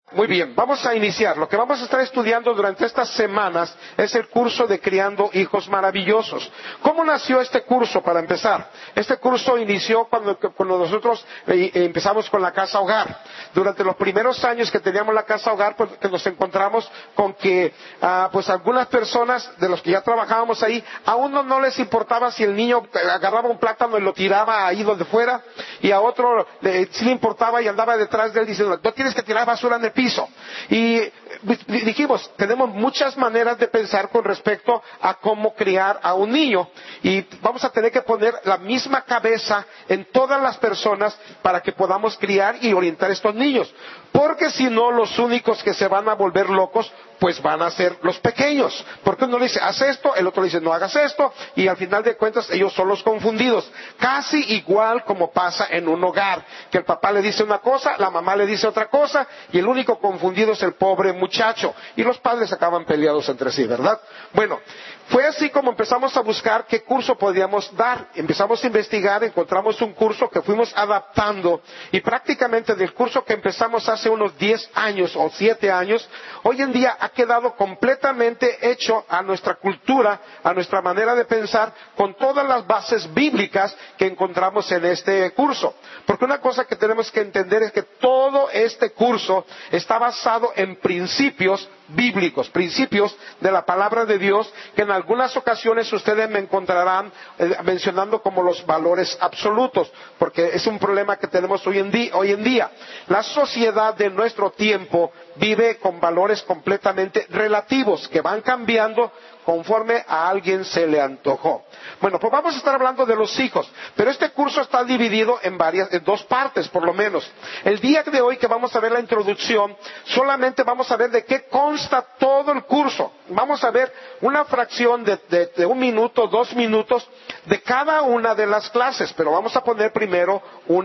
Muy bien, vamos a iniciar. Lo que vamos a estar estudiando durante estas semanas es el curso de Criando Hijos Maravillosos. ¿Cómo nació este curso, para empezar? Este curso inició cuando nosotros empezamos con la Casa Hogar. Durante los primeros años que teníamos la Casa Hogar, pues que nos encontramos con que pues algunas personas de los que ya trabajábamos ahí, a uno no les importaba si el niño agarraba un plátano y lo tiraba ahí donde fuera, y a otro sí le importaba y andaba detrás de él diciendo, no tienes que tirar basura en el piso. Y dijimos, tenemos muchas maneras de pensar con respecto a cómo criar a un niño, y vamos a tener que poner la misma cabeza en todas las personas para que podamos criar y orientar a estos niños, porque si no, los únicos que se van a volver locos pues van a ser los pequeños, porque uno le dice haz esto, el otro le dice no hagas esto, y al final de cuentas ellos son los confundidos, casi igual como pasa en un hogar, que el papá le dice una cosa, la mamá le dice otra cosa, y el único confundido es el pobre muchacho, y los padres acaban peleados entre sí, ¿verdad? Bueno, fue así como empezamos a buscar qué curso podíamos dar. Empezamos a investigar, encontramos un curso que fuimos adaptando, y prácticamente del curso que empezamos hace unos 10 años o 7 años, hoy en día ha quedado completamente hecho a nuestra cultura, a nuestra manera de pensar, con todas las bases bíblicas que encontramos en este curso. Porque una cosa que tenemos que entender es que todo este curso está basado en principios bíblicos, principios de la palabra de Dios, que en algunas ocasiones ustedes me encontrarán mencionando como los valores absolutos, porque es un problema que tenemos hoy en día. La sociedad de nuestro tiempo vive con valores completamente relativos, que van cambiando conforme a alguien se le antojó. Bueno, pues vamos a estar hablando de los hijos, pero este curso está dividido en dos partes por lo menos. El día de hoy que vamos a ver la introducción, solamente vamos a ver de qué consta todo el curso. Vamos a ver una fracción de 1 minuto, 2 minutos de cada una de las clases, pero vamos a poner primero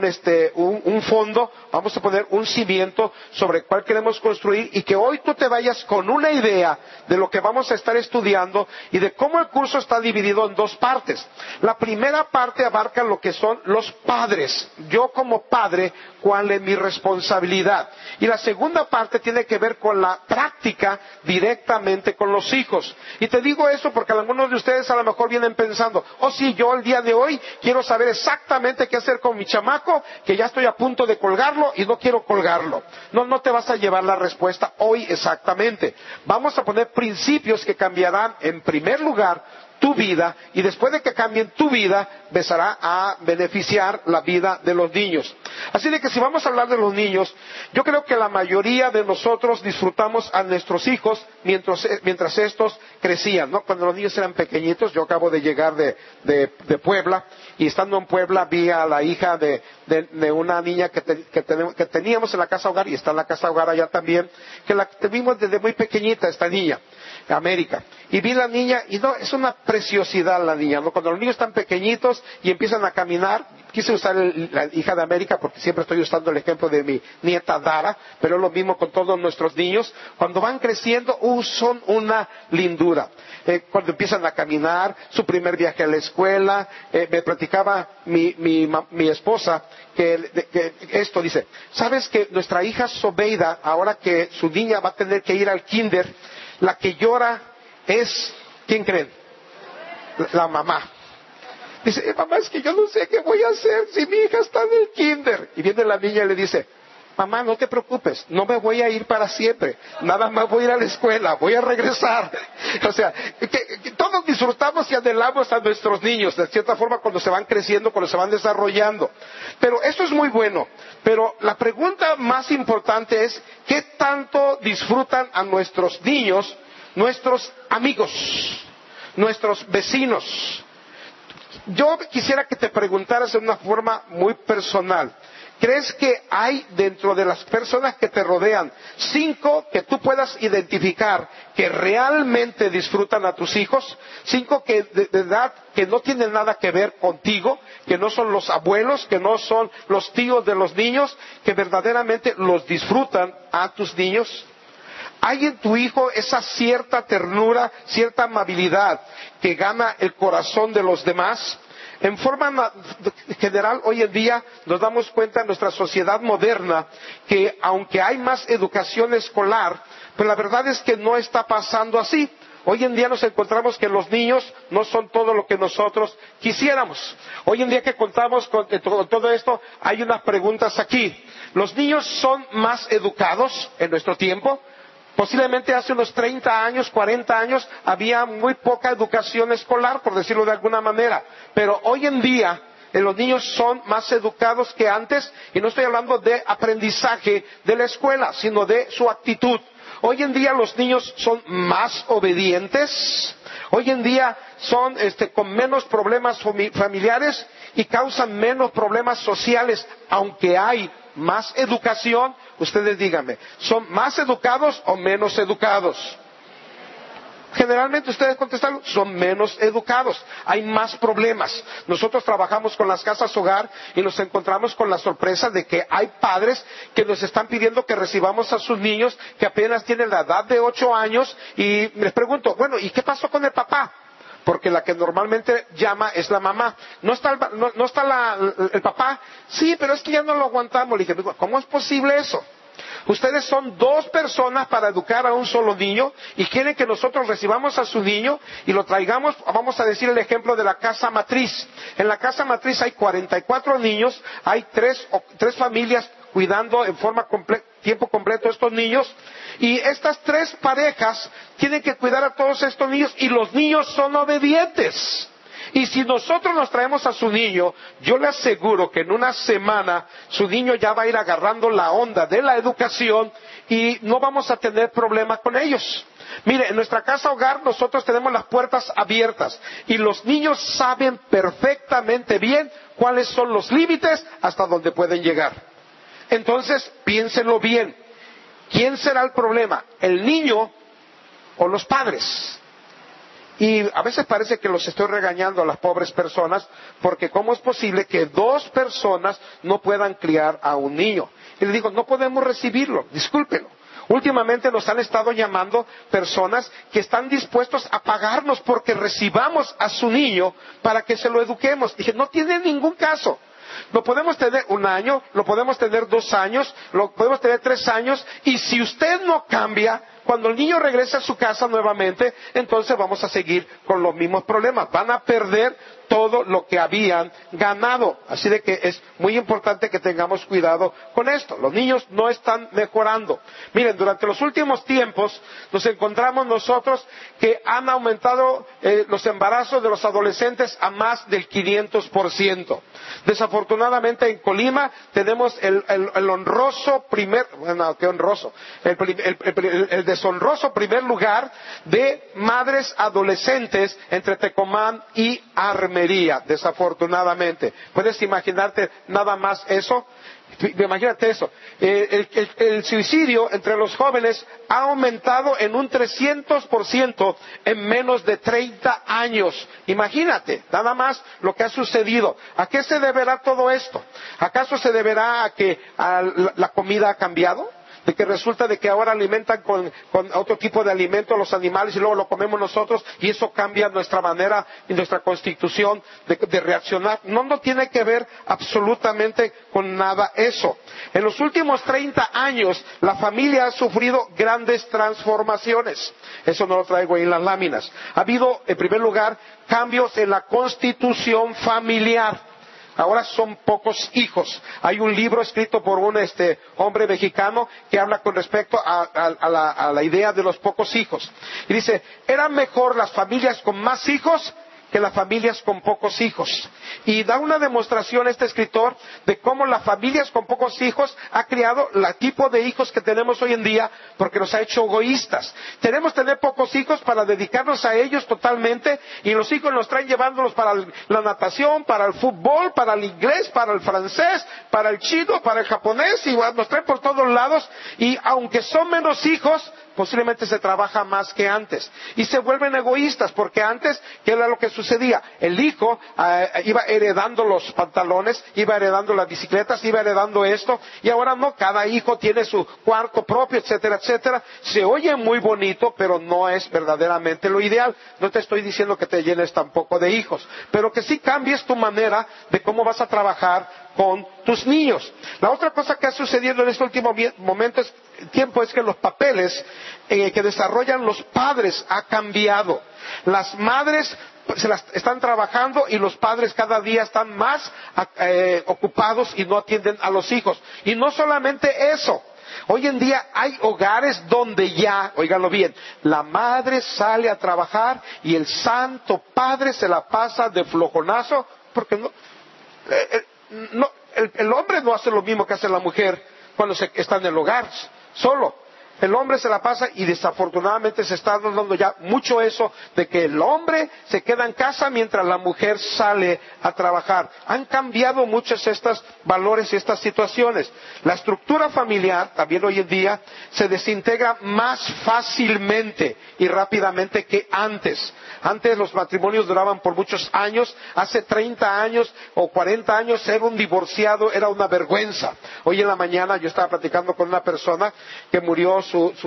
un fondo, vamos a poner un cimiento sobre el cual queremos construir, y que hoy tú te vayas con una idea de lo que vamos a estar estudiando y de cómo el curso está dividido en dos partes. La primera parte abarca lo que son los padres. Yo como padre, ¿cuál es mi responsabilidad? Y la segunda parte tiene que ver con la práctica directamente con los hijos. Y te digo eso porque algunos de ustedes a lo mejor vienen pensando, oh sí, yo el día de hoy quiero saber exactamente qué hacer con mi chamaco, que ya estoy a punto de colgarlo y no quiero colgarlo. No te vas a llevar la respuesta hoy exactamente. Vamos a poner principios que cambiarán en primer lugar tu vida, y después de que cambien tu vida, empezará a beneficiar la vida de los niños. Así de que si vamos a hablar de los niños, yo creo que la mayoría de nosotros disfrutamos a nuestros hijos mientras estos crecían, ¿no? Cuando los niños eran pequeñitos, yo acabo de llegar de Puebla, y estando en Puebla vi a la hija de una niña que teníamos en la Casa Hogar, y está en la Casa Hogar allá también, que la tuvimos desde muy pequeñita, esta niña, América. Y vi la niña, y no, es una preciosidad la niña, ¿no? Cuando los niños están pequeñitos y empiezan a caminar, quise usar la hija de América porque siempre estoy usando el ejemplo de mi nieta Dara, pero es lo mismo con todos nuestros niños. Cuando van creciendo, son una lindura. Cuando empiezan a caminar, su primer viaje a la escuela, me platicaba mi esposa que esto dice, ¿sabes que nuestra hija Sobeida, ahora que su niña va a tener que ir al kinder, la que llora es, ¿quién creen? La mamá. Dice, mamá, es que yo no sé qué voy a hacer si mi hija está en el kinder. Y viene la niña y le dice, mamá, no te preocupes, no me voy a ir para siempre, nada más voy a ir a la escuela, voy a regresar. O sea, que todos disfrutamos y anhelamos a nuestros niños, de cierta forma, cuando se van creciendo, cuando se van desarrollando. Pero eso es muy bueno. Pero la pregunta más importante es, ¿qué tanto disfrutan a nuestros niños, nuestros amigos, nuestros vecinos? Yo quisiera que te preguntaras de una forma muy personal, ¿crees que hay dentro de las personas que te rodean 5 que tú puedas identificar que realmente disfrutan a tus hijos? 5 que de edad que no tienen nada que ver contigo, que no son los abuelos, que no son los tíos de los niños, que verdaderamente los disfrutan a tus niños. ¿Hay en tu hijo esa cierta ternura, cierta amabilidad que gana el corazón de los demás? En forma general, hoy en día nos damos cuenta en nuestra sociedad moderna que aunque hay más educación escolar, pues la verdad es que no está pasando así. Hoy en día nos encontramos que los niños no son todo lo que nosotros quisiéramos. Hoy en día que contamos con todo esto, hay unas preguntas aquí. ¿Los niños son más educados en nuestro tiempo? Posiblemente hace unos 30 años, 40 años, había muy poca educación escolar, por decirlo de alguna manera. Pero hoy en día, los niños son más educados que antes, y no estoy hablando de aprendizaje de la escuela, sino de su actitud. Hoy en día los niños son más obedientes, hoy en día son con menos problemas familiares y causan menos problemas sociales, aunque hay más educación. Ustedes díganme, ¿son más educados o menos educados? Generalmente ustedes contestan, son menos educados, hay más problemas. Nosotros trabajamos con las casas hogar y nos encontramos con la sorpresa de que hay padres que nos están pidiendo que recibamos a sus niños que apenas tienen la edad de 8 años y les pregunto, bueno, ¿y qué pasó con el papá? Porque la que normalmente llama es la mamá. ¿No está el papá? Sí, pero es que ya no lo aguantamos. Le dije, ¿cómo es posible eso? Ustedes son 2 personas para educar a un solo niño y quieren que nosotros recibamos a su niño y lo traigamos. Vamos a decir el ejemplo de la casa matriz. En la casa matriz hay 44 niños, hay 3 familias cuidando en tiempo completo a estos niños, y estas 3 parejas tienen que cuidar a todos estos niños y los niños son obedientes. Y si nosotros nos traemos a su niño, yo le aseguro que en una semana su niño ya va a ir agarrando la onda de la educación y no vamos a tener problema con ellos. Mire, en nuestra casa hogar nosotros tenemos las puertas abiertas y los niños saben perfectamente bien cuáles son los límites hasta donde pueden llegar. Entonces, piénsenlo bien. ¿Quién será el problema? ¿El niño o los padres? Y a veces parece que los estoy regañando a las pobres personas, porque ¿cómo es posible que 2 personas no puedan criar a un niño? Y le digo, no podemos recibirlo, discúlpenlo. Últimamente nos han estado llamando personas que están dispuestos a pagarnos porque recibamos a su niño para que se lo eduquemos. Dije, no tiene ningún caso. Lo podemos tener 1 año, lo podemos tener 2 años, lo podemos tener 3 años, y si usted no cambia, cuando el niño regrese a su casa nuevamente, entonces vamos a seguir con los mismos problemas. Van a perder todo lo que habían ganado. Así de que es muy importante que tengamos cuidado con esto. Los niños no están mejorando. Miren, durante los últimos tiempos nos encontramos nosotros que han aumentado los embarazos de los adolescentes a más del 500%. Desafortunadamente en Colima tenemos el honroso primer, bueno, qué honroso, el deshonroso primer lugar de madres adolescentes entre Tecomán y Armería, desafortunadamente. ¿Puedes imaginarte nada más eso? Imagínate eso. El suicidio entre los jóvenes ha aumentado en un 300% en menos de 30 años. Imagínate, nada más lo que ha sucedido. ¿A qué se deberá todo esto? ¿Acaso se deberá a que la comida ha cambiado? De que resulta de que ahora alimentan con otro tipo de alimento a los animales y luego lo comemos nosotros y eso cambia nuestra manera y nuestra constitución de reaccionar. No tiene que ver absolutamente con nada eso. En los últimos 30 años la familia ha sufrido grandes transformaciones. Eso no lo traigo ahí en las láminas. Ha habido, en primer lugar, cambios en la constitución familiar. Ahora son pocos hijos. Hay un libro escrito por un hombre mexicano que habla con respecto a la idea de los pocos hijos. Y dice, eran mejor las familias con más hijos que las familias con pocos hijos. Y da una demostración este escritor de cómo las familias con pocos hijos ha creado el tipo de hijos que tenemos hoy en día porque nos ha hecho egoístas. Tenemos que tener pocos hijos para dedicarnos a ellos totalmente y los hijos nos traen llevándolos para la natación, para el fútbol, para el inglés, para el francés, para el chino, para el japonés y nos traen por todos lados y aunque son menos hijos, posiblemente se trabaja más que antes. Y se vuelven egoístas, porque antes, ¿qué era lo que sucedía? El hijo iba heredando los pantalones, iba heredando las bicicletas, iba heredando esto, y ahora no, cada hijo tiene su cuarto propio, etcétera, etcétera. Se oye muy bonito, pero no es verdaderamente lo ideal. No te estoy diciendo que te llenes tampoco de hijos, pero que sí cambies tu manera de cómo vas a trabajar con tus niños. La otra cosa que ha sucedido en este último tiempo es que los papeles que desarrollan los padres ha cambiado. Las madres se las están trabajando y los padres cada día están más ocupados y no atienden a los hijos. Y no solamente eso. Hoy en día hay hogares donde ya, óiganlo bien, la madre sale a trabajar y el santo padre se la pasa de flojonazo porque el hombre no hace lo mismo que hace la mujer cuando está en el hogar solo. El hombre se la pasa y desafortunadamente se está dando ya mucho eso de que el hombre se queda en casa mientras la mujer sale a trabajar. Han cambiado muchos estos valores y estas situaciones. La estructura familiar también hoy en día se desintegra más fácilmente y rápidamente que antes. Antes los matrimonios duraban por muchos años. Hace 30 años o 40 años ser un divorciado era una vergüenza. Hoy en la mañana yo estaba platicando con una persona que murió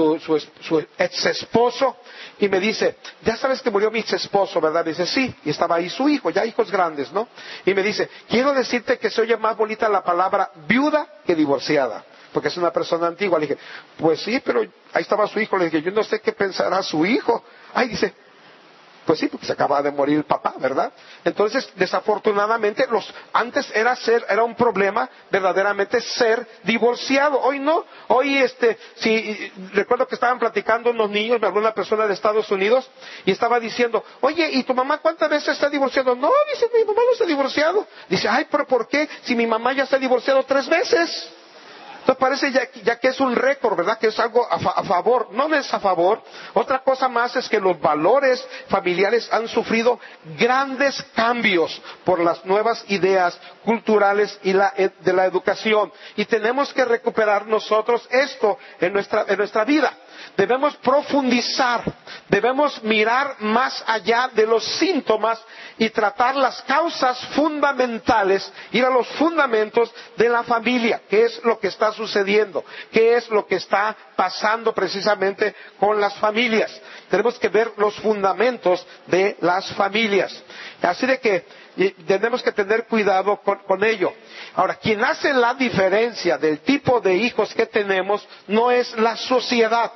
su ex esposo y me dice, ya sabes que murió mi ex esposo, ¿verdad? Me dice, sí, y estaba ahí su hijo, ya hijos grandes, ¿no? Y me dice, quiero decirte que se oye más bonita la palabra viuda que divorciada, porque es una persona antigua. Le dije, pues sí, pero ahí estaba su hijo. Le dije, yo no sé qué pensará su hijo. Ay, dice, pues sí, porque se acaba de morir el papá, ¿verdad? Entonces, desafortunadamente, antes era un problema verdaderamente ser divorciado. Hoy no. Hoy, recuerdo que estaban platicando unos niños, me habló una persona de Estados Unidos, y estaba diciendo, oye, ¿y tu mamá cuántas veces está divorciado? No, dice, mi mamá no está divorciado. Dice, ay, pero ¿por qué? Si mi mamá ya está divorciado 3 veces. Entonces parece ya que es un récord, ¿verdad? Que es algo a favor. No es a favor. Otra cosa más es que los valores familiares han sufrido grandes cambios por las nuevas ideas culturales y de la educación. Y tenemos que recuperar nosotros esto en nuestra vida. Debemos profundizar, debemos mirar más allá de los síntomas y tratar las causas fundamentales, ir a los fundamentos de la familia. ¿Qué es lo que está sucediendo? ¿Qué es lo que está pasando precisamente con las familias? Tenemos que ver los fundamentos de las familias. Así de que tenemos que tener cuidado con ello. Ahora, quien hace la diferencia del tipo de hijos que tenemos no es la sociedad.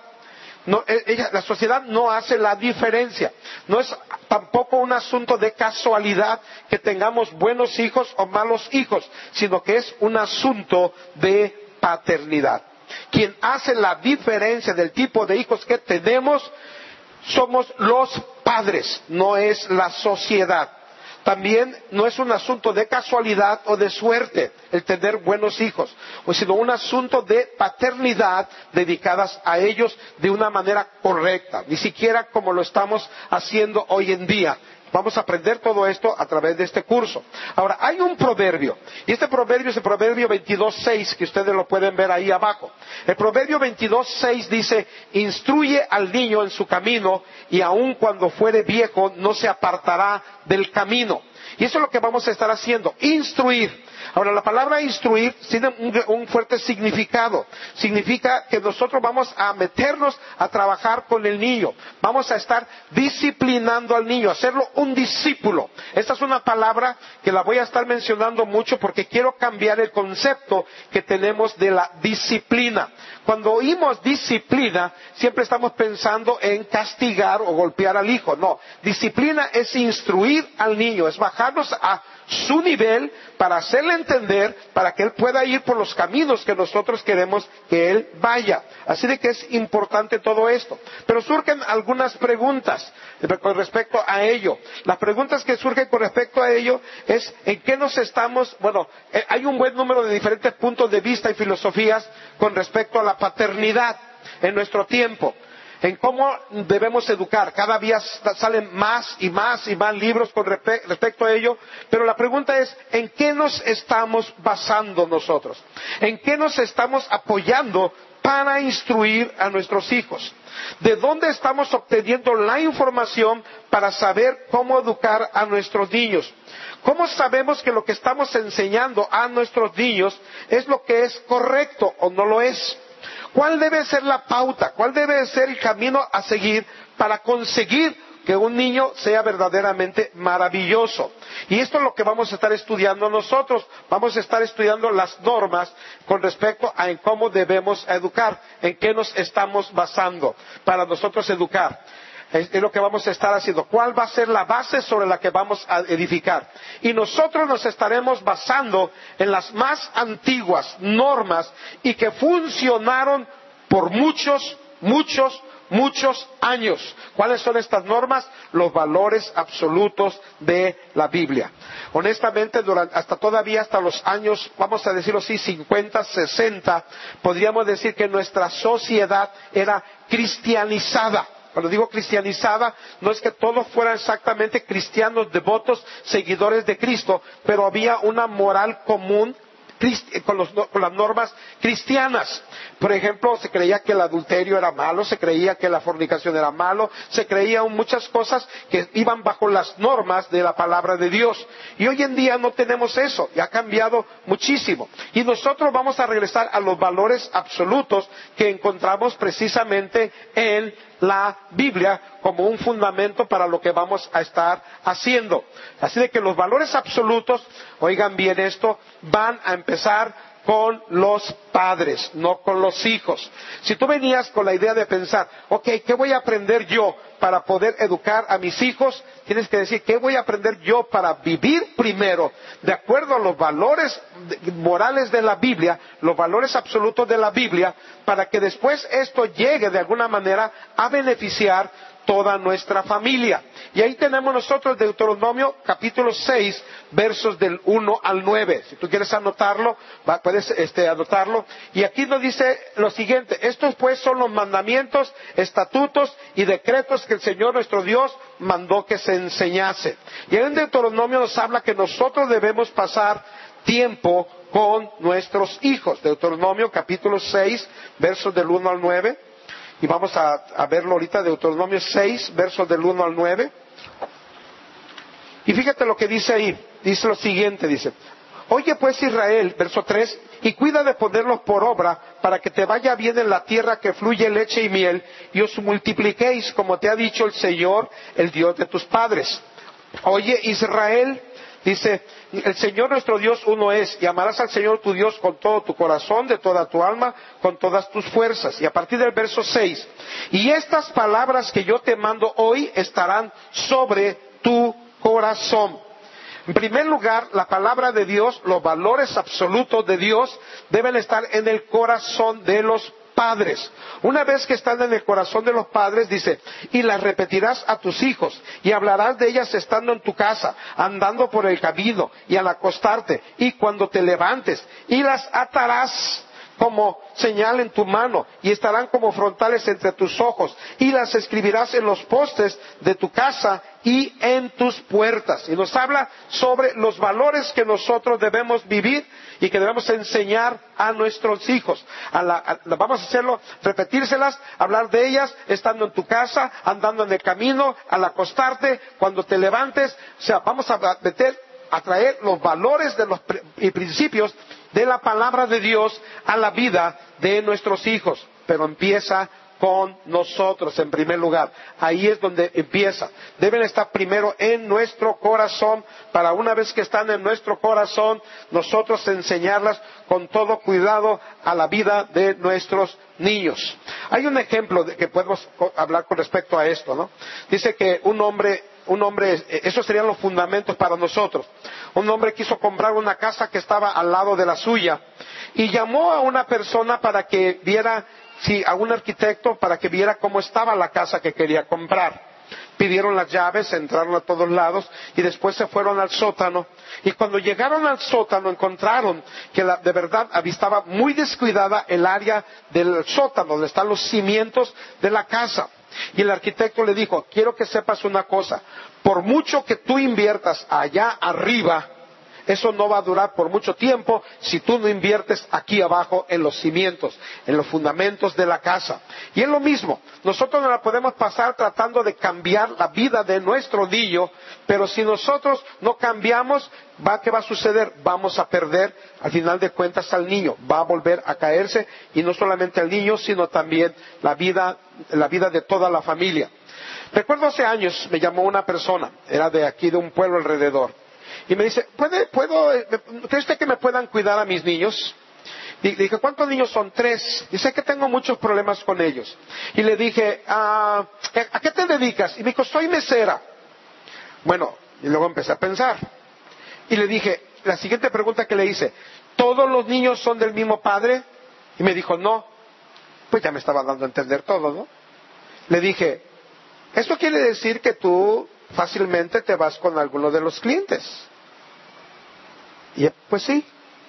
La sociedad no hace la diferencia. No es tampoco un asunto de casualidad que tengamos buenos hijos o malos hijos, sino que es un asunto de paternidad. Quien hace la diferencia del tipo de hijos que tenemos somos los padres, no es la sociedad. También no es un asunto de casualidad o de suerte el tener buenos hijos, sino un asunto de paternidad dedicadas a ellos de una manera correcta, ni siquiera como lo estamos haciendo hoy en día. Vamos a aprender todo esto a través de este curso. Ahora, hay un proverbio, y este proverbio es el proverbio 22:6, que ustedes lo pueden ver ahí abajo. El proverbio 22:6 dice, instruye al niño en su camino, y aun cuando fuere viejo no se apartará del camino. Y eso es lo que vamos a estar haciendo, instruir. Ahora, la palabra instruir tiene un fuerte significado. Significa que nosotros vamos a meternos a trabajar con el niño. Vamos a estar disciplinando al niño, hacerlo un discípulo. Esta es una palabra que la voy a estar mencionando mucho porque quiero cambiar el concepto que tenemos de la disciplina. Cuando oímos disciplina, siempre estamos pensando en castigar o golpear al hijo. No, disciplina es instruir al niño, es bajarnos a su nivel para hacerle entender, para que él pueda ir por los caminos que nosotros queremos que él vaya. Así de que es importante todo esto. Pero surgen algunas preguntas con respecto a ello. Las preguntas que surgen con respecto a ello es en qué nos estamos, hay un buen número de diferentes puntos de vista y filosofías con respecto a la paternidad en nuestro tiempo. en cómo debemos educar. Cada día salen más y más y más libros con respecto a ello, pero la pregunta es, ¿en qué nos estamos basando nosotros? ¿En qué nos estamos apoyando para instruir a nuestros hijos? ¿De dónde estamos obteniendo la información para saber cómo educar a nuestros niños? ¿Cómo sabemos que lo que estamos enseñando a nuestros niños es lo que es correcto o no lo es? ¿Cuál debe ser la pauta? ¿Cuál debe ser el camino a seguir para conseguir que un niño sea verdaderamente maravilloso? Y esto es lo que vamos a estar estudiando nosotros. Vamos a estar estudiando las normas con respecto a en cómo debemos educar, en qué nos estamos basando para nosotros educar. Es lo que vamos a estar haciendo. ¿Cuál va a ser la base sobre la que vamos a edificar? Y nosotros nos estaremos basando en las más antiguas normas y que funcionaron por muchos años. ¿Cuáles son estas normas? Los valores absolutos de la Biblia. Honestamente, hasta los años, vamos a decirlo así, 50, 60, podríamos decir que nuestra sociedad era cristianizada. Cuando digo cristianizada, no es que todos fueran exactamente cristianos, devotos, seguidores de Cristo, pero había una moral común con las normas cristianas. Por ejemplo, se creía que el adulterio era malo, se creía que la fornicación era malo, se creían muchas cosas que iban bajo las normas de la palabra de Dios. Y hoy en día no tenemos eso, y ha cambiado muchísimo. Y nosotros vamos a regresar a los valores absolutos que encontramos precisamente en la Biblia como un fundamento para lo que vamos a estar haciendo. Así de que los valores absolutos, oigan bien esto, van a empezar con los padres, no con los hijos. Si tú venías con la idea de pensar, ok, ¿qué voy a aprender yo para poder educar a mis hijos? Tienes que decir, ¿qué voy a aprender yo para vivir primero de acuerdo a los valores morales de la Biblia, los valores absolutos de la Biblia, para que después esto llegue de alguna manera a beneficiar toda nuestra familia? Y ahí tenemos nosotros Deuteronomio capítulo 6, versos del 1 al 9. Si tú quieres anotarlo, puedes anotarlo. Y aquí nos dice lo siguiente: estos pues son los mandamientos, estatutos y decretos que el Señor nuestro Dios mandó que se enseñase. Y en Deuteronomio nos habla que nosotros debemos pasar tiempo con nuestros hijos. Deuteronomio capítulo 6, versos del 1 al 9. Y vamos a verlo ahorita, Deuteronomio 6, versos del 1 al 9. Y fíjate lo que dice ahí. Dice lo siguiente, dice: oye pues Israel, verso 3, y cuida de ponerlos por obra, para que te vaya bien en la tierra que fluye leche y miel, y os multipliquéis, como te ha dicho el Señor, el Dios de tus padres. Oye Israel, dice, el Señor nuestro Dios uno es, y amarás al Señor tu Dios con todo tu corazón, de toda tu alma, con todas tus fuerzas. Y a partir del verso 6, y estas palabras que yo te mando hoy estarán sobre tu corazón. En primer lugar, la palabra de Dios, los valores absolutos de Dios deben estar en el corazón de los padres. Una vez que están en el corazón de los padres, dice, y las repetirás a tus hijos, y hablarás de ellas estando en tu casa, andando por el camino, y al acostarte, y cuando te levantes, y las atarás como señal en tu mano, y estarán como frontales entre tus ojos, y las escribirás en los postes de tu casa y en tus puertas. Y nos habla sobre los valores que nosotros debemos vivir y que debemos enseñar a nuestros hijos. Vamos a hacerlo, repetírselas, hablar de ellas, estando en tu casa, andando en el camino, al acostarte, cuando te levantes. O sea, vamos a traer los valores y principios de la palabra de Dios a la vida de nuestros hijos. Pero empieza con nosotros en primer lugar. Ahí es donde empieza. Deben estar primero en nuestro corazón, para una vez que están en nuestro corazón, nosotros enseñarlas con todo cuidado a la vida de nuestros niños. Hay un ejemplo que podemos hablar con respecto a esto, ¿no? Dice que un hombre, esos serían los fundamentos para nosotros. Un hombre quiso comprar una casa que estaba al lado de la suya y llamó a una persona para que viera, a un arquitecto, para que viera cómo estaba la casa que quería comprar. Pidieron las llaves, entraron a todos lados y después se fueron al sótano. Y cuando llegaron al sótano encontraron que de verdad estaba muy descuidada el área del sótano, donde están los cimientos de la casa. Y el arquitecto le dijo, quiero que sepas una cosa, por mucho que tú inviertas allá arriba, eso no va a durar por mucho tiempo si tú no inviertes aquí abajo en los cimientos, en los fundamentos de la casa. Y es lo mismo, nosotros no la podemos pasar tratando de cambiar la vida de nuestro niño, pero si nosotros no cambiamos, ¿qué va a suceder? Vamos a perder al final de cuentas al niño, va a volver a caerse, y no solamente al niño, sino también la vida de toda la familia. Recuerdo hace años me llamó una persona, era de aquí, de un pueblo alrededor. Y me dice, ¿cree usted que me puedan cuidar a mis niños? Y le dije, ¿cuántos niños son? 3. Dice que tengo muchos problemas con ellos. Y le dije, ¿a qué te dedicas? Y me dijo, soy mesera. Bueno, y luego empecé a pensar. Y le dije, la siguiente pregunta que le hice, ¿todos los niños son del mismo padre? Y me dijo, no. Pues ya me estaba dando a entender todo, ¿no? Le dije, ¿esto quiere decir que tú fácilmente te vas con alguno de los clientes? Y pues sí.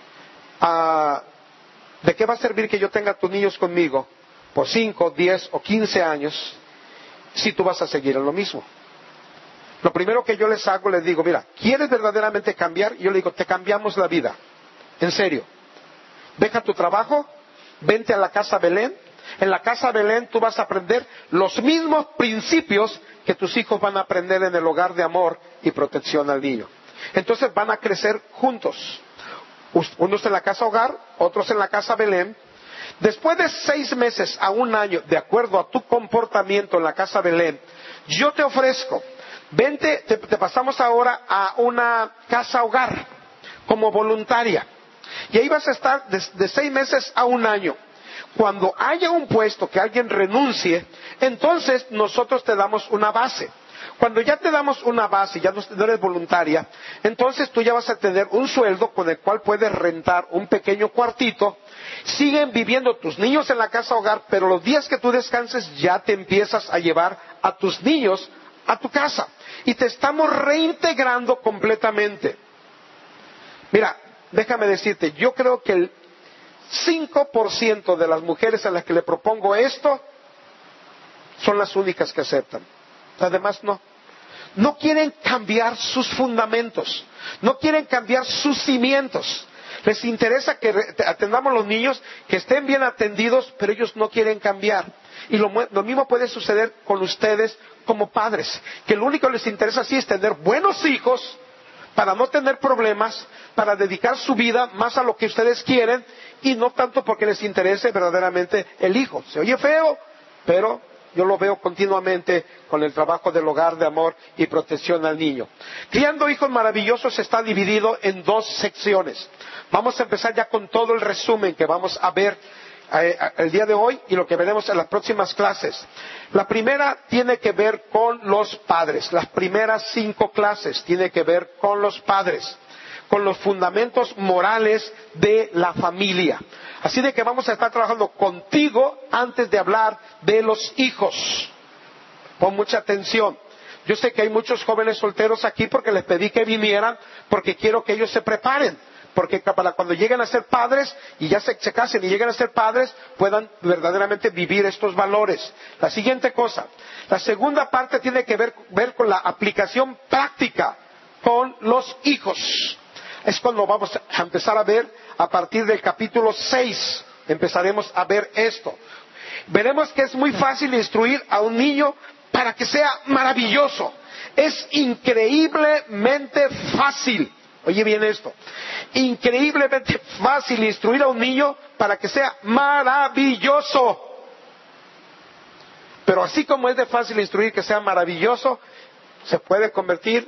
¿De qué va a servir que yo tenga a tus niños conmigo por 5, 10 o 15 años si tú vas a seguir en lo mismo? Lo primero que yo les hago, les digo, mira, ¿quieres verdaderamente cambiar? Y yo le digo, te cambiamos la vida. En serio. Deja tu trabajo, vente a la Casa Belén. En la Casa Belén tú vas a aprender los mismos principios que tus hijos van a aprender en el hogar de amor y protección al niño. Entonces van a crecer juntos. Unos en la casa hogar, otros en la Casa Belén. Después de 6 meses a 1 año, de acuerdo a tu comportamiento en la Casa Belén, yo te ofrezco, vente, te pasamos ahora a una casa hogar como voluntaria. Y ahí vas a estar de 6 meses a 1 año. Cuando haya un puesto que alguien renuncie, entonces nosotros te damos una base. Cuando ya te damos una base, ya no eres voluntaria, entonces tú ya vas a tener un sueldo con el cual puedes rentar un pequeño cuartito. Siguen viviendo tus niños en la casa hogar, pero los días que tú descanses ya te empiezas a llevar a tus niños a tu casa. Y te estamos reintegrando completamente. Mira, déjame decirte, yo creo que el 5% de las mujeres a las que le propongo esto son las únicas que aceptan. Además no. No quieren cambiar sus fundamentos. No quieren cambiar sus cimientos. Les interesa que atendamos a los niños, que estén bien atendidos, pero ellos no quieren cambiar. Y lo mismo puede suceder con ustedes como padres, que lo único que les interesa sí es tener buenos hijos, para no tener problemas, para dedicar su vida más a lo que ustedes quieren, y no tanto porque les interese verdaderamente el hijo. Se oye feo, pero yo lo veo continuamente con el trabajo del hogar de amor y protección al niño. Criando hijos maravillosos está dividido en 2 secciones. Vamos a empezar ya con todo el resumen que vamos a ver el día de hoy y lo que veremos en las próximas clases. La primera tiene que ver con los padres. Las primeras 5 clases tienen que ver con los padres, con los fundamentos morales de la familia. Así de que vamos a estar trabajando contigo antes de hablar de los hijos. Pon mucha atención. Yo sé que hay muchos jóvenes solteros aquí porque les pedí que vinieran, porque quiero que ellos se preparen. Porque para cuando lleguen a ser padres y ya se casen y lleguen a ser padres, puedan verdaderamente vivir estos valores. La siguiente cosa, la segunda parte tiene que ver con la aplicación práctica con los hijos. Es cuando vamos a empezar a ver a partir del capítulo 6. Empezaremos a ver esto. Veremos que es muy fácil instruir a un niño para que sea maravilloso. Es increíblemente fácil. Oye bien esto. Increíblemente fácil instruir a un niño para que sea maravilloso. Pero así como es de fácil instruir que sea maravilloso, se puede convertir.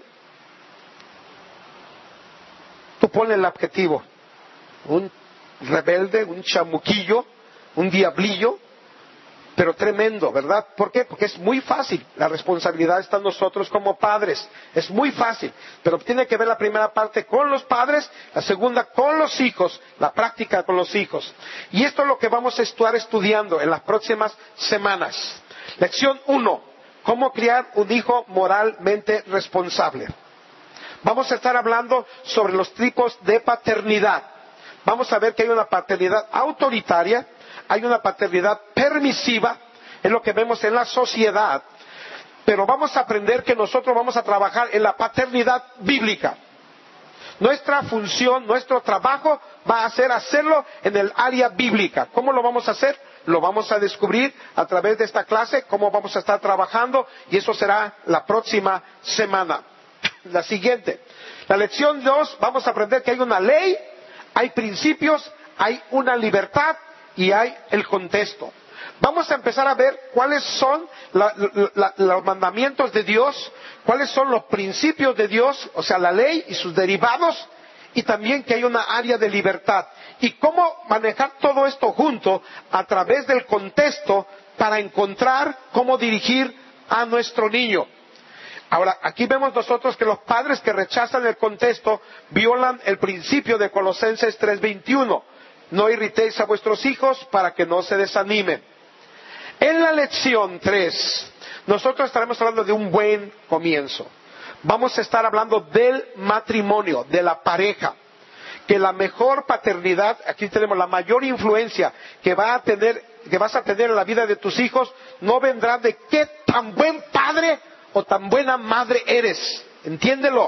Tú ponle el adjetivo. Un rebelde, un chamuquillo, un diablillo, pero tremendo, ¿verdad? ¿Por qué? Porque es muy fácil. La responsabilidad está en nosotros como padres. Es muy fácil. Pero tiene que ver la primera parte con los padres, la segunda con los hijos, la práctica con los hijos. Y esto es lo que vamos a estar estudiando en las próximas semanas. Lección 1. cómo criar un hijo moralmente responsable. Vamos a estar hablando sobre los tipos de paternidad. Vamos a ver que hay una paternidad autoritaria, hay una paternidad permisiva, es lo que vemos en la sociedad, pero vamos a aprender que nosotros vamos a trabajar en la paternidad bíblica. Nuestra función, nuestro trabajo va a ser hacerlo en el área bíblica. ¿Cómo lo vamos a hacer? Lo vamos a descubrir a través de esta clase, cómo vamos a estar trabajando, y eso será la próxima semana. La siguiente, la lección 2, vamos a aprender que hay una ley, hay principios, hay una libertad y hay el contexto. Vamos a empezar a ver cuáles son los mandamientos de Dios, cuáles son los principios de Dios, o sea, la ley y sus derivados, y también que hay una área de libertad. Y cómo manejar todo esto junto a través del contexto para encontrar cómo dirigir a nuestro niño. Ahora, aquí vemos nosotros que los padres que rechazan el contexto violan el principio de Colosenses 3:21. No irritéis a vuestros hijos para que no se desanimen. En la lección 3, nosotros estaremos hablando de un buen comienzo. Vamos a estar hablando del matrimonio, de la pareja. Que la mejor paternidad, aquí tenemos la mayor influencia que vas a tener en la vida de tus hijos, no vendrá de qué tan buen padre o tan buena madre eres. Entiéndelo.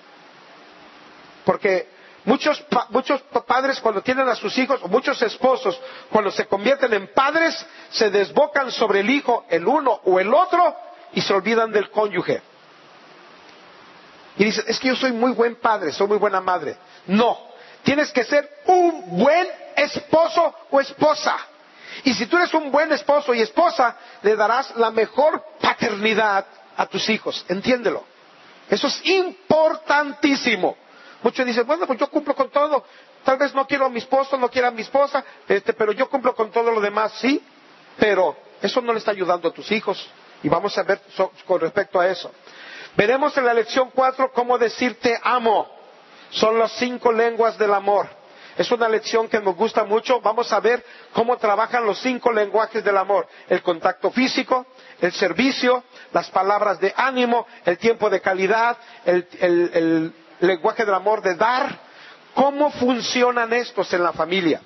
Porque muchos padres cuando tienen a sus hijos, o muchos esposos, cuando se convierten en padres, se desbocan sobre el hijo, el uno o el otro, y se olvidan del cónyuge. Y dicen, es que yo soy muy buen padre, soy muy buena madre. No, tienes que ser un buen esposo o esposa. Y si tú eres un buen esposo y esposa, le darás la mejor paternidad a tus hijos. Entiéndelo. Eso es importantísimo. Muchos dicen, bueno, pues yo cumplo con todo. Tal vez no quiero a mi esposo, no quiero a mi esposa, pero yo cumplo con todo lo demás, sí. Pero eso no le está ayudando a tus hijos. Y vamos a ver con respecto a eso. Veremos en la lección 4 cómo decir te amo. Son las 5 lenguas del amor. Es una lección que nos gusta mucho. Vamos a ver cómo trabajan los 5 lenguajes del amor. El contacto físico, el servicio, las palabras de ánimo, el tiempo de calidad, el lenguaje del amor de dar. ¿Cómo funcionan estos en la familia?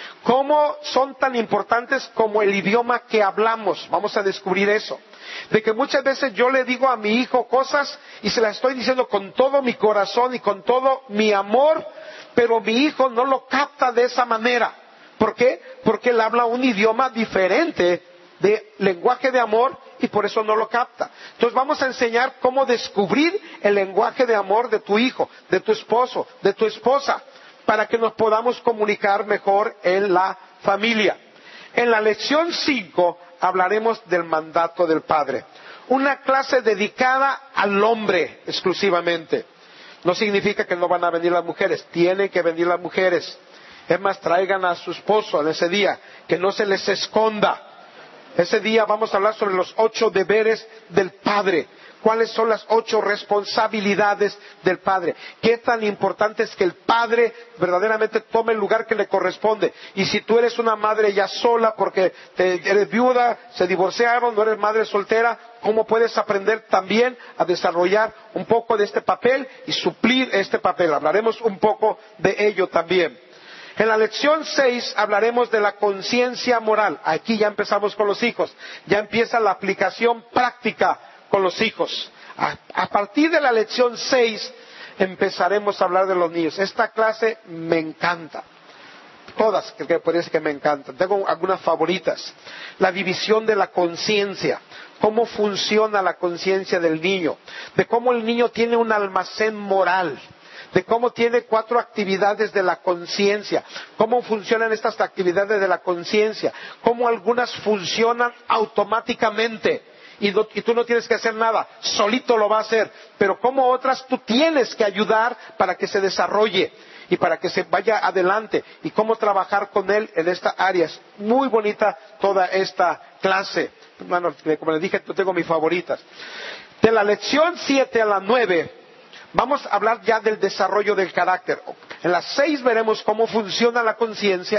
¿Cómo son tan importantes como el idioma que hablamos? Vamos a descubrir eso. De que muchas veces yo le digo a mi hijo cosas y se las estoy diciendo con todo mi corazón y con todo mi amor, pero mi hijo no lo capta de esa manera. ¿Por qué? Porque él habla un idioma diferente de lenguaje de amor y por eso no lo capta. Entonces vamos a enseñar cómo descubrir el lenguaje de amor de tu hijo, de tu esposo, de tu esposa, para que nos podamos comunicar mejor en la familia. En la lección 5 hablaremos del mandato del padre. Una clase dedicada al hombre exclusivamente. No significa que no van a venir las mujeres, tienen que venir las mujeres. Es más, traigan a su esposo en ese día, que no se les esconda. Ese día vamos a hablar sobre los 8 deberes del padre. ¿Cuáles son las 8 responsabilidades del padre? ¿Qué tan importante es que el padre verdaderamente tome el lugar que le corresponde? Y si tú eres una madre ya sola porque eres viuda, se divorciaron, no eres madre soltera, ¿cómo puedes aprender también a desarrollar un poco de este papel y suplir este papel? Hablaremos un poco de ello también. En la lección 6 hablaremos de la conciencia moral. Aquí ya empezamos con los hijos. Ya empieza la aplicación práctica con los hijos. A partir de la lección 6 empezaremos a hablar de los niños. Esta clase me encanta. Todas, que parece que me encantan. Tengo algunas favoritas. La división de la conciencia. Cómo funciona la conciencia del niño. De cómo el niño tiene un almacén moral. De cómo tiene 4 actividades de la conciencia, cómo funcionan estas actividades de la conciencia, cómo algunas funcionan automáticamente y tú no tienes que hacer nada, solito lo va a hacer, pero cómo otras tú tienes que ayudar para que se desarrolle y para que se vaya adelante y cómo trabajar con él en esta área. Es muy bonita toda esta clase. Bueno, como les dije, yo tengo mis favoritas. De la lección 7 a la 9, vamos a hablar ya del desarrollo del carácter. En las 6 veremos cómo funciona la conciencia.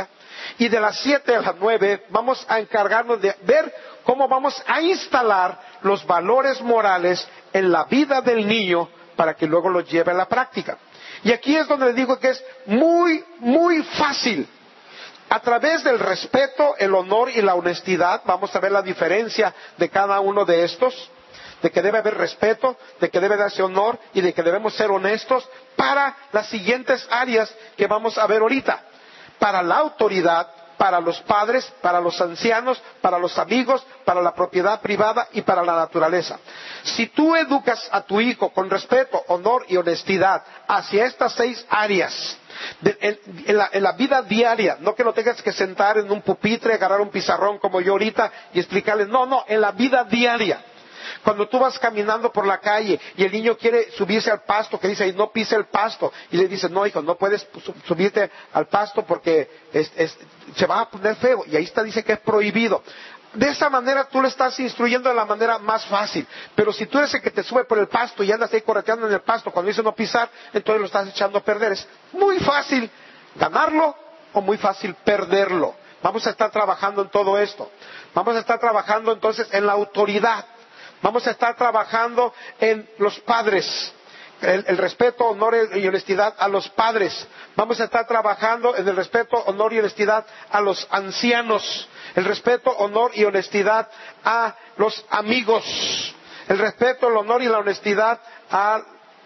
Y de las 7 a las 9 vamos a encargarnos de ver cómo vamos a instalar los valores morales en la vida del niño para que luego los lleve a la práctica. Y aquí es donde les digo que es muy, muy fácil. A través del respeto, el honor y la honestidad, vamos a ver la diferencia de cada uno de estos, de que debe haber respeto, de que debe darse honor y de que debemos ser honestos para las siguientes áreas que vamos a ver ahorita. Para la autoridad, para los padres, para los ancianos, para los amigos, para la propiedad privada y para la naturaleza. Si tú educas a tu hijo con respeto, honor y honestidad hacia estas 6 áreas, en la vida diaria, no que lo tengas que sentar en un pupitre, agarrar un pizarrón como yo ahorita y explicarles, no, en la vida diaria. Cuando tú vas caminando por la calle y el niño quiere subirse al pasto, que dice, no pise el pasto, y le dices, no hijo, no puedes subirte al pasto porque se va a poner feo, y ahí está, dice que es prohibido. De esa manera tú le estás instruyendo de la manera más fácil. Pero si tú eres el que te sube por el pasto y andas ahí correteando en el pasto cuando dice no pisar, entonces lo estás echando a perder. Es muy fácil ganarlo o muy fácil perderlo. Vamos a estar trabajando en todo esto. Vamos a estar trabajando entonces en la autoridad. Vamos a estar trabajando en los padres. El respeto, honor y honestidad a los padres. Vamos a estar trabajando en el respeto, honor y honestidad a los ancianos. El respeto, honor y honestidad a los amigos. El respeto, el honor y la honestidad a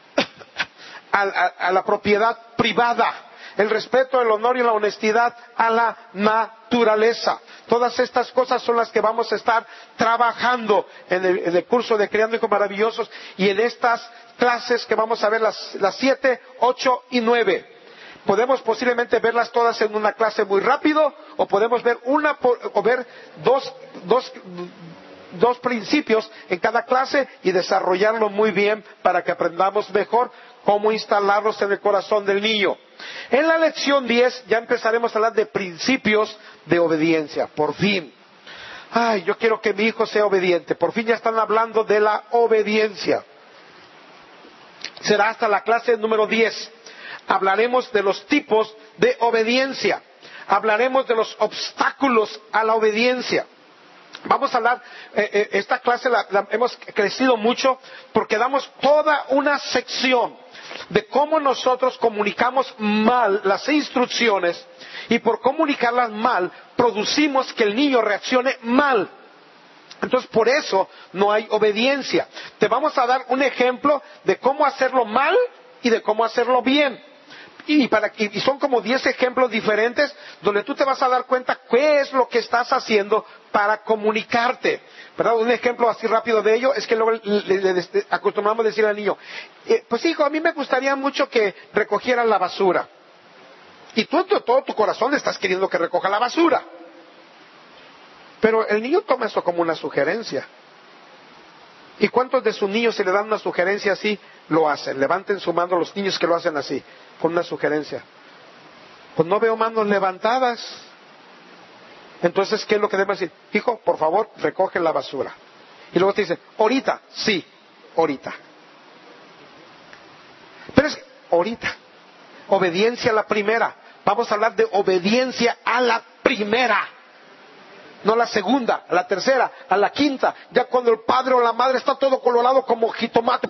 la propiedad privada. El respeto, el honor y la honestidad a la naturaleza. Todas estas cosas son las que vamos a estar trabajando en el curso de Criando Hijos Maravillosos y en estas clases que vamos a ver las 7, 8 y 9. Podemos posiblemente verlas todas en una clase muy rápido o podemos ver ver dos principios en cada clase y desarrollarlo muy bien para que aprendamos mejor cómo instalarlos en el corazón del niño. En la lección 10 ya empezaremos a hablar de principios de obediencia. Por fin. Yo quiero que mi hijo sea obediente. Por fin ya están hablando de la obediencia. Será hasta la clase número 10. Hablaremos de los tipos de obediencia. Hablaremos de los obstáculos a la obediencia. Vamos a hablar, esta clase la hemos crecido mucho porque damos toda una sección de cómo nosotros comunicamos mal las instrucciones y por comunicarlas mal producimos que el niño reaccione mal. Entonces por eso no hay obediencia. Te vamos a dar un ejemplo de cómo hacerlo mal y de cómo hacerlo bien. Y son como 10 ejemplos diferentes donde tú te vas a dar cuenta qué es lo que estás haciendo para comunicarte, ¿verdad? Un ejemplo así rápido de ello es que luego le acostumbramos a decir al niño, pues hijo, a mí me gustaría mucho que recogieran la basura. Y tú en todo tu corazón estás queriendo que recoja la basura. Pero el niño toma eso como una sugerencia. ¿Y cuántos de sus niños se le dan una sugerencia así? Lo hacen. Levanten su mano los niños que lo hacen así, con una sugerencia. Pues no veo manos levantadas. Entonces, ¿qué es lo que debemos decir? Hijo, por favor, recoge la basura. Y luego te dice, ahorita, sí, ahorita. Pero es ahorita. Obediencia a la primera. Vamos a hablar de obediencia a la primera. No a la segunda, a la tercera, a la quinta. Ya cuando el padre o la madre está todo colorado como jitomate,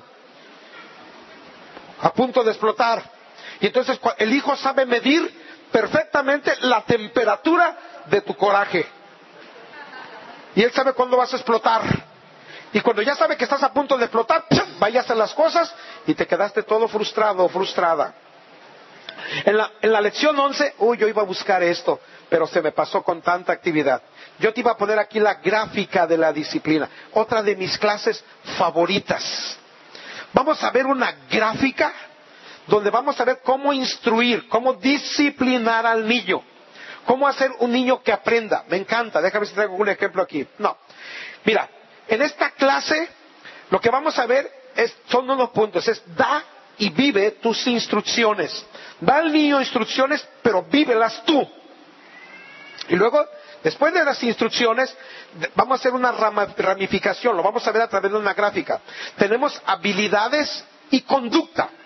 a punto de explotar. Y entonces el hijo sabe medir perfectamente la temperatura de tu coraje. Y él sabe cuándo vas a explotar. Y cuando ya sabe que estás a punto de explotar, vayas a las cosas y te quedaste todo frustrado o frustrada. En la lección 11, yo iba a buscar esto, pero se me pasó con tanta actividad. Yo te iba a poner aquí la gráfica de la disciplina, otra de mis clases favoritas. Vamos a ver una gráfica donde vamos a ver cómo instruir, cómo disciplinar al niño, cómo hacer un niño que aprenda. Me encanta, déjame si traigo un ejemplo aquí. No, mira, en esta clase lo que vamos a ver son unos puntos, es da y vive tus instrucciones. Da al niño instrucciones, pero vívelas tú. Y luego, después de las instrucciones, vamos a hacer una ramificación, lo vamos a ver a través de una gráfica. Tenemos habilidades y conducta.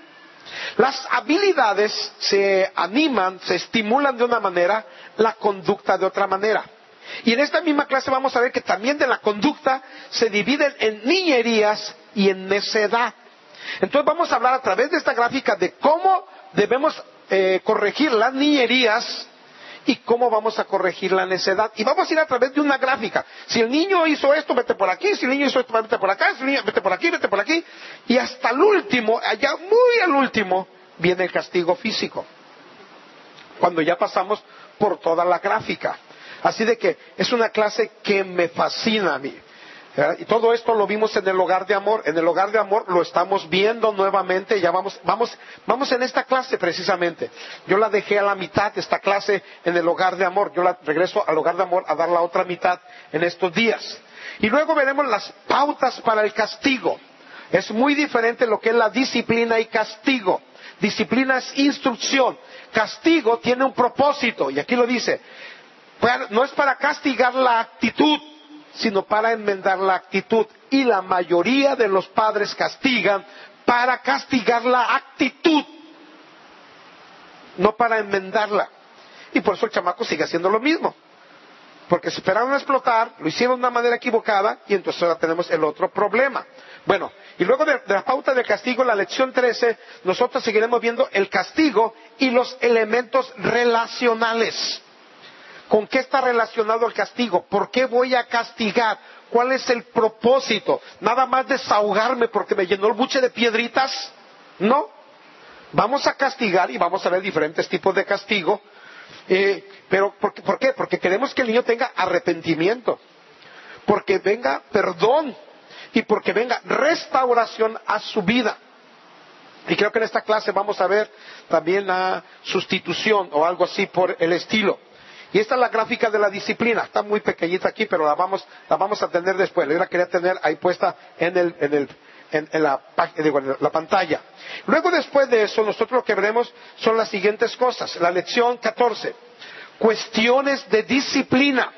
Las habilidades se animan, se estimulan de una manera, la conducta de otra manera. Y en esta misma clase vamos a ver que también de la conducta se dividen en niñerías y en necedad. Entonces vamos a hablar a través de esta gráfica de cómo debemos corregir las niñerías y cómo vamos a corregir la necedad. Y vamos a ir a través de una gráfica. Si el niño hizo esto, vete por aquí. Si el niño hizo esto, vete por acá. Si el niño, vete por aquí, vete por aquí. Y hasta el último, allá muy al último, viene el castigo físico. Cuando ya pasamos por toda la gráfica. Así de que es una clase que me fascina a mí. Y todo esto lo vimos en el hogar de amor. En el hogar de amor lo estamos viendo nuevamente. Ya vamos en esta clase precisamente. Yo la dejé a la mitad, esta clase, en el hogar de amor. Yo la regreso al hogar de amor a dar la otra mitad en estos días. Y luego veremos las pautas para el castigo. Es muy diferente lo que es la disciplina y castigo. Disciplina es instrucción. Castigo tiene un propósito. Y aquí lo dice. No es para castigar la actitud, sino para enmendar la actitud. Y la mayoría de los padres castigan para castigar la actitud, no para enmendarla. Y por eso el chamaco sigue haciendo lo mismo. Porque se esperaron a explotar, lo hicieron de una manera equivocada, y entonces ahora tenemos el otro problema. Bueno, y luego de la pauta del castigo, en la lección 13, nosotros seguiremos viendo el castigo y los elementos relacionales. ¿Con qué está relacionado el castigo? ¿Por qué voy a castigar? ¿Cuál es el propósito? ¿Nada más desahogarme porque me llenó el buche de piedritas? No. Vamos a castigar y vamos a ver diferentes tipos de castigo. Pero ¿por qué? Porque queremos que el niño tenga arrepentimiento. Porque venga perdón. Y porque venga restauración a su vida. Y creo que en esta clase vamos a ver también la sustitución o algo así por el estilo. Y esta es la gráfica de la disciplina. Está muy pequeñita aquí, pero la vamos a tener después. Yo la quería tener ahí puesta en la pantalla. Luego, después de eso, nosotros lo que veremos son las siguientes cosas. La lección 14. Cuestiones de disciplina.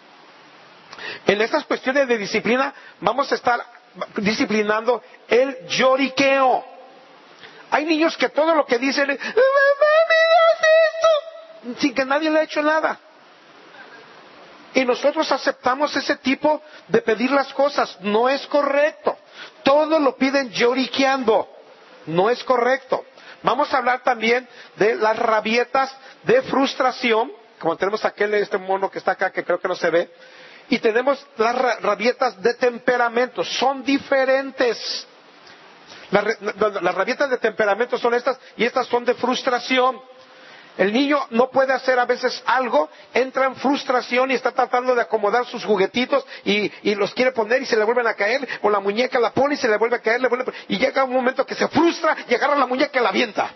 En estas cuestiones de disciplina vamos a estar disciplinando el lloriqueo. Hay niños que todo lo que dicen es, mamá, me das esto, sin que nadie le ha hecho nada. Y nosotros aceptamos ese tipo de pedir las cosas. No es correcto. Todo lo piden lloriqueando. No es correcto. Vamos a hablar también de las rabietas de frustración, como tenemos este mono que está acá que creo que no se ve. Y tenemos las rabietas de temperamento. Son diferentes. Las rabietas de temperamento son estas y estas son de frustración. El niño no puede hacer a veces algo, entra en frustración y está tratando de acomodar sus juguetitos y los quiere poner y se le vuelven a caer, o la muñeca la pone y se le vuelve a caer, y llega un momento que se frustra y agarra la muñeca y la avienta.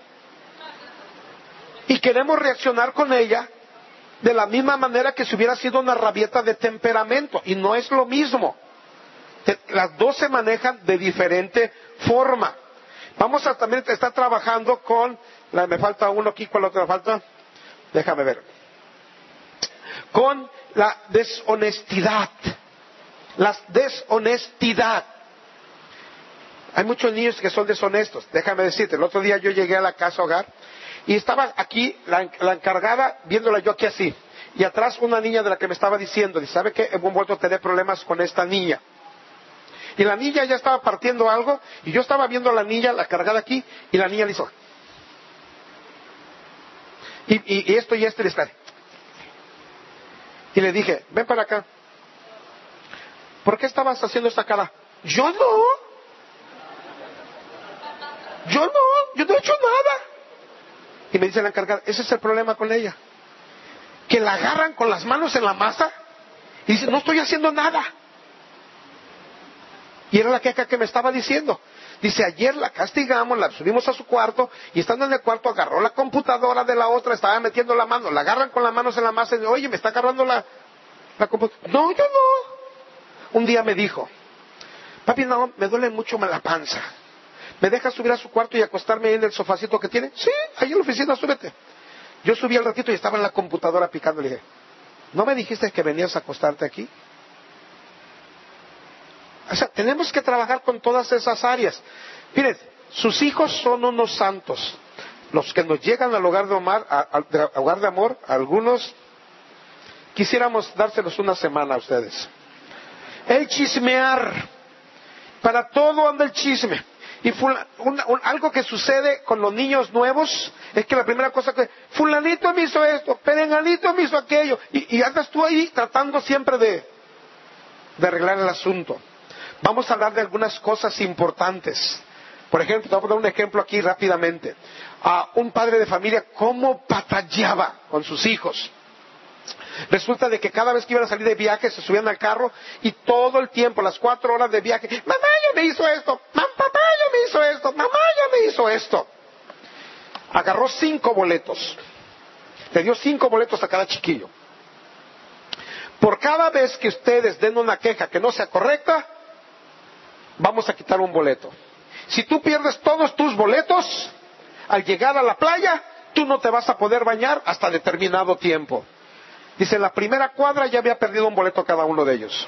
Y queremos reaccionar con ella de la misma manera que si hubiera sido una rabieta de temperamento, y no es lo mismo. Las dos se manejan de diferente forma. Vamos a también estar trabajando con, me falta uno aquí, ¿cuál otro me falta? Déjame ver. Con la deshonestidad. La deshonestidad. Hay muchos niños que son deshonestos. Déjame decirte, el otro día yo llegué a la casa hogar y estaba aquí la encargada viéndola yo aquí así. Y atrás una niña de la que me estaba diciendo, dice, ¿sabe qué? Hemos vuelto a tener problemas con esta niña. Y la niña ya estaba partiendo algo, y yo estaba viendo a la niña, la cargada aquí, y la niña le hizo. Y esto y esto, y está. Y le dije, ven para acá. ¿Por qué estabas haciendo esta cara? Yo no he hecho nada. Y me dice la encargada, ese es el problema con ella. Que la agarran con las manos en la masa, y dice, no estoy haciendo nada. Y era la que me estaba diciendo. Dice, ayer la castigamos, la subimos a su cuarto, y estando en el cuarto agarró la computadora de la otra, estaba metiendo la mano, la agarran con las manos en la masa y dice, oye, me está agarrando la computadora. No, yo no. Un día me dijo, papi, no, me duele mucho la panza. ¿Me dejas subir a su cuarto y acostarme ahí en el sofacito que tiene? Sí, ahí en la oficina, súbete. Yo subí al ratito y estaba en la computadora picando. Le dije, ¿no me dijiste que venías a acostarte aquí? O sea, tenemos que trabajar con todas esas áreas. Miren, sus hijos son unos santos. Los que nos llegan al hogar de amor, algunos quisiéramos dárselos una semana a ustedes. El chismear, para todo anda el chisme. Y algo que sucede con los niños nuevos es que la primera cosa que fulanito me hizo esto, perenganito me hizo aquello, y andas tú ahí tratando siempre de arreglar el asunto. Vamos a hablar de algunas cosas importantes. Por ejemplo, te voy a poner un ejemplo aquí rápidamente. Un padre de familia, ¿cómo batallaba con sus hijos? Resulta de que cada vez que iban a salir de viaje se subían al carro y todo el tiempo, las 4 horas de viaje, mamá ya me hizo esto, papá ya me hizo esto, mamá ya me hizo esto. Agarró 5 boletos, le dio 5 boletos a cada chiquillo. Por cada vez que ustedes den una queja que no sea correcta, vamos a quitar un boleto. Si tú pierdes todos tus boletos, al llegar a la playa, tú no te vas a poder bañar hasta determinado tiempo. Dice, en la primera cuadra ya había perdido un boleto cada uno de ellos.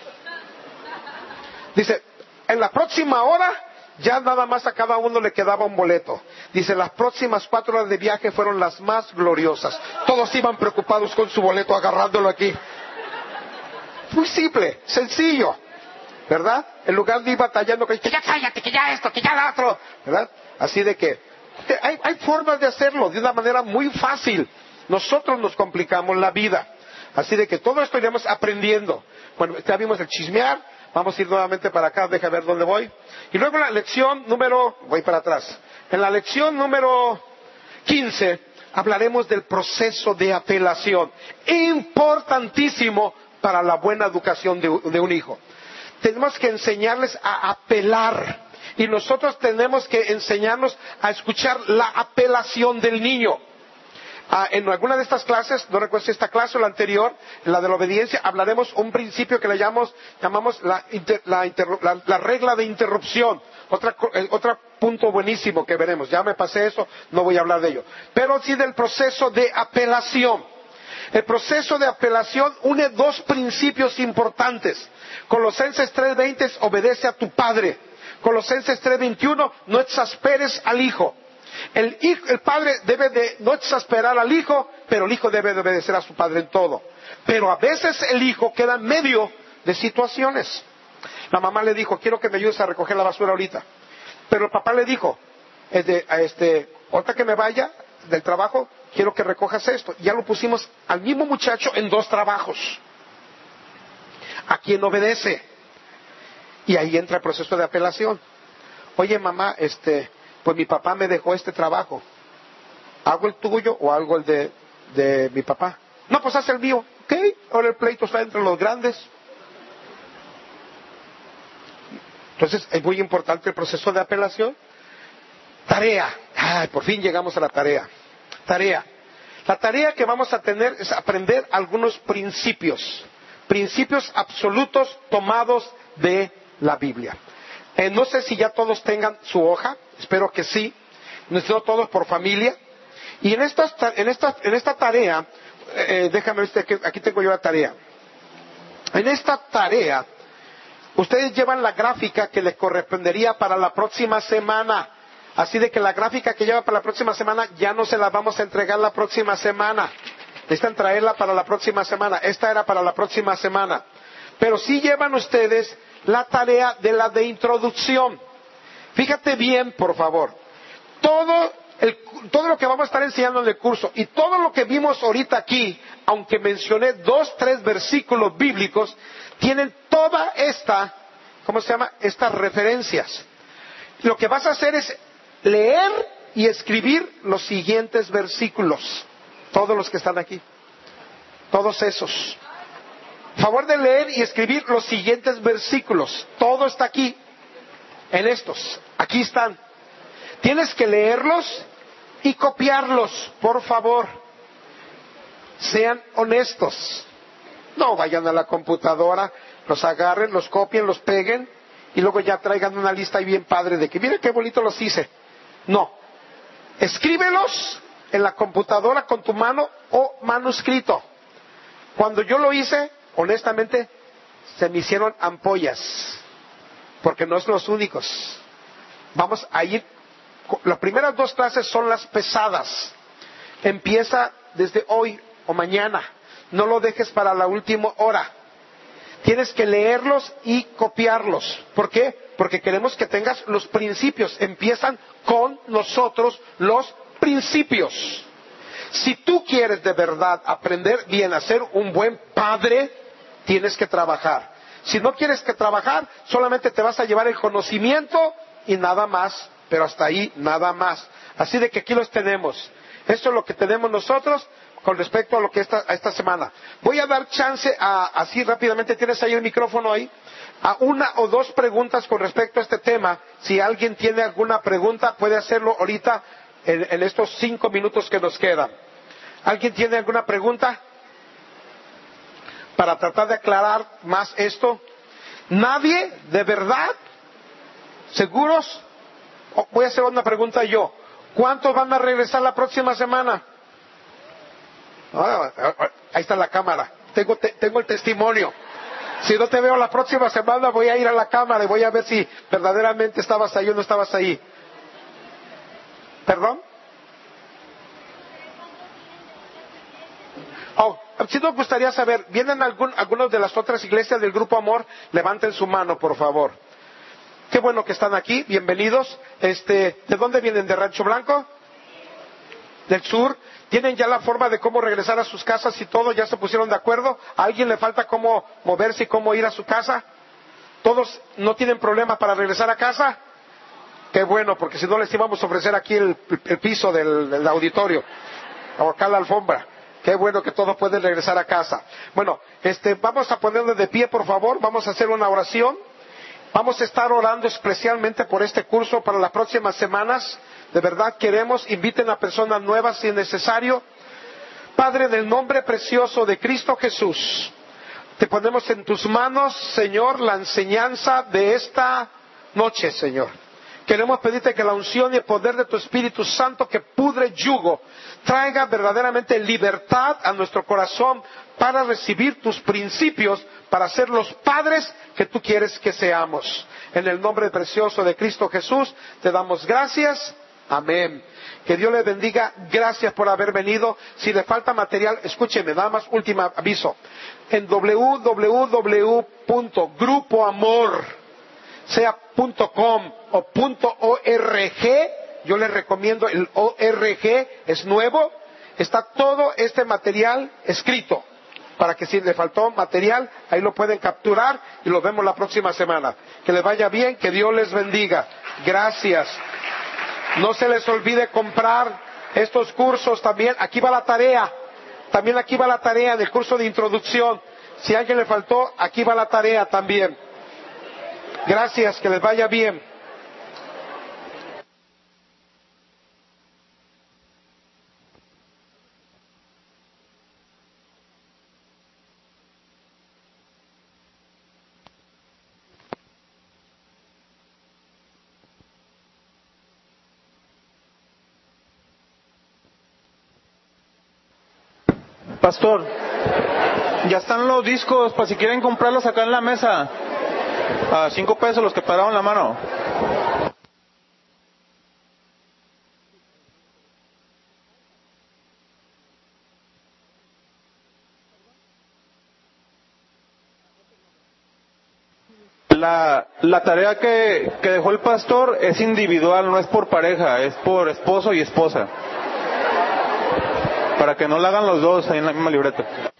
Dice, en la próxima hora ya nada más a cada uno le quedaba un boleto. Dice, las próximas 4 horas de viaje fueron las más gloriosas. Todos iban preocupados con su boleto, agarrándolo aquí. Muy simple, sencillo, ¿verdad? En lugar de ir batallando con que ya cállate, que ya esto, que ya lo otro, ¿verdad? Así de que hay formas de hacerlo de una manera muy fácil. Nosotros nos complicamos la vida. Así de que todo esto iremos aprendiendo. Bueno, ya vimos el chismear. Vamos a ir nuevamente para acá, deja ver dónde voy. Y luego la lección voy para atrás. En la lección número 15 hablaremos del proceso de apelación. Importantísimo para la buena educación de un hijo. Tenemos que enseñarles a apelar. Y nosotros tenemos que enseñarnos a escuchar la apelación del niño. En alguna de estas clases, no recuerdo si esta clase o la anterior, la de la obediencia, hablaremos un principio que le llamamos la regla de interrupción. Otro punto buenísimo que veremos. Ya me pasé eso, no voy a hablar de ello. Pero sí del proceso de apelación. El proceso de apelación une 2 principios importantes. Colosenses 3:20, obedece a tu padre. Colosenses 3:21, no exasperes al hijo. El padre debe de no exasperar al hijo, pero el hijo debe de obedecer a su padre en todo. Pero a veces el hijo queda en medio de situaciones. La mamá le dijo, quiero que me ayudes a recoger la basura ahorita. Pero el papá le dijo, ahorita que me vaya del trabajo, quiero que recojas esto. Ya lo pusimos al mismo muchacho en 2 trabajos. ¿A quién obedece? Y ahí entra el proceso de apelación. Oye mamá, pues mi papá me dejó este trabajo. ¿Hago el tuyo o hago el de mi papá? No, pues haz el mío. Ok, ahora el pleito está entre los grandes. Entonces es muy importante el proceso de apelación. Tarea. Ay, por fin llegamos a la tarea. Tarea. La tarea que vamos a tener es aprender algunos principios. Principios absolutos tomados de la Biblia. No sé si ya todos tengan su hoja. Espero que sí. No todos por familia. Y en esta tarea, déjame ver, aquí tengo yo la tarea. En esta tarea, ustedes llevan la gráfica que les correspondería para la próxima semana. Así de que la gráfica que lleva para la próxima semana ya no se la vamos a entregar la próxima semana. Necesitan traerla para la próxima semana. Esta era para la próxima semana. Pero sí llevan ustedes la tarea de introducción. Fíjate bien, por favor. Todo lo que vamos a estar enseñando en el curso y todo lo que vimos ahorita aquí, aunque mencioné 2, 3 versículos bíblicos, tienen toda estas referencias. Lo que vas a hacer es leer y escribir los siguientes versículos. Todos los que están aquí. Todos esos. Favor de leer y escribir los siguientes versículos. Todo está aquí. En estos. Aquí están. Tienes que leerlos y copiarlos, por favor. Sean honestos. No vayan a la computadora, los agarren, los copien, los peguen y luego ya traigan una lista ahí bien padre de que mira qué bonito los hice. No. Escríbelos en la computadora con tu mano o manuscrito. Cuando yo lo hice, honestamente, se me hicieron ampollas. Porque no son los únicos. Vamos a ir Las primeras 2 clases son las pesadas. Empieza desde hoy o mañana. No lo dejes para la última hora. Tienes que leerlos y copiarlos. ¿Por qué? Porque queremos que tengas los principios. Empiezan con nosotros los principios. Si tú quieres de verdad aprender bien a ser un buen padre, tienes que trabajar. Si no quieres que trabajar, solamente te vas a llevar el conocimiento y nada más, pero hasta ahí nada más. Así de que aquí los tenemos. Esto es lo que tenemos nosotros con respecto a lo que esta semana. Voy a dar chance así rápidamente, tienes ahí el micrófono ahí, a 1 o 2 preguntas con respecto a este tema. Si alguien tiene alguna pregunta, puede hacerlo ahorita en estos 5 minutos que nos quedan. ¿Alguien tiene alguna pregunta? Para tratar de aclarar más esto. ¿Nadie? ¿De verdad? ¿Seguros? Voy a hacer una pregunta yo. ¿Cuántos van a regresar la próxima semana? Ahí está la cámara. Tengo el testimonio. Si no te veo la próxima semana, voy a ir a la cámara y voy a ver si verdaderamente estabas ahí o no estabas ahí. ¿Perdón? Si nos gustaría saber, ¿vienen algunos de las otras iglesias del Grupo Amor? Levanten su mano, por favor. Qué bueno que están aquí, bienvenidos. ¿De dónde vienen? ¿De Rancho Blanco? ¿Del sur? ¿Tienen ya la forma de cómo regresar a sus casas y todo? ¿Ya se pusieron de acuerdo? ¿A alguien le falta cómo moverse y cómo ir a su casa? ¿Todos no tienen problema para regresar a casa? Qué bueno, porque si no les íbamos a ofrecer aquí el piso del auditorio, o acá la alfombra. Qué bueno que todos pueden regresar a casa. Bueno, vamos a ponernos de pie, por favor. Vamos a hacer una oración. Vamos a estar orando especialmente por este curso para las próximas semanas. De verdad queremos, inviten a personas nuevas si es necesario. Padre, en el nombre precioso de Cristo Jesús, te ponemos en tus manos, Señor, la enseñanza de esta noche, Señor. Queremos pedirte que la unción y el poder de tu Espíritu Santo que pudre yugo traiga verdaderamente libertad a nuestro corazón para recibir tus principios, para ser los padres que tú quieres que seamos. En el nombre precioso de Cristo Jesús te damos gracias. Amén. Que Dios le bendiga. Gracias por haber venido. Si le falta material, escúcheme, nada más último aviso. En www.grupoamor, sea .com o .org, yo les recomiendo el ORG, es nuevo, está todo este material escrito, para que si le faltó material, ahí lo pueden capturar y lo vemos la próxima semana. Que les vaya bien, que Dios les bendiga. Gracias. No se les olvide comprar estos cursos también. Aquí va la tarea. También aquí va la tarea del curso de introducción. Si a alguien le faltó, aquí va la tarea también. Gracias, que les vaya bien. Pastor, ya están los discos para si quieren comprarlos acá en la mesa. A 5 pesos los que pararon la mano. La tarea que dejó el pastor es individual, no es por pareja, es por esposo y esposa. Para que no la hagan los dos ahí en la misma libreta.